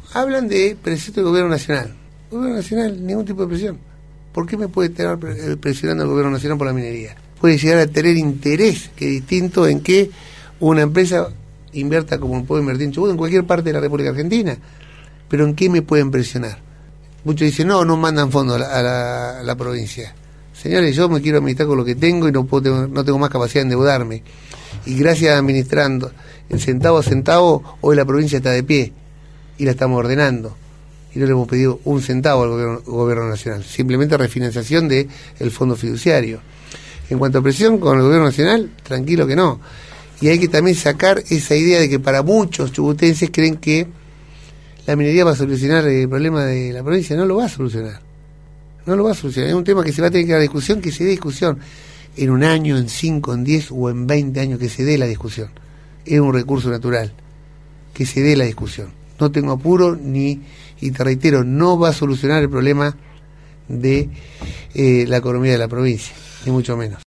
hablan de presión del gobierno nacional. El gobierno nacional, ningún tipo de presión. ¿Por qué me puede estar presionando el gobierno nacional por la minería? Puede llegar a tener interés, que es distinto en que una empresa invierta como puede invertir en Chubut, en cualquier parte de la República Argentina. Pero ¿en qué me pueden presionar? Muchos dicen, no mandan fondos a la provincia. Señores, yo me quiero administrar con lo que tengo y no tengo más capacidad de endeudarme. Y gracias a administrando, el centavo a centavo, hoy la provincia está de pie y la estamos ordenando. Y no le hemos pedido un centavo al gobierno nacional, simplemente refinanciación del fondo fiduciario. En cuanto a presión con el gobierno nacional, tranquilo que no. Y hay que también sacar esa idea de que para muchos chubutenses creen que la minería va a solucionar el problema de la provincia. No lo va a solucionar. No lo va a solucionar. Es un tema que se va a tener que dar discusión, que se dé discusión en 1 año, en 5, en 10 o en 20 años, que se dé la discusión. Es un recurso natural, que se dé la discusión. No tengo apuro y te reitero, no va a solucionar el problema de la economía de la provincia, ni mucho menos.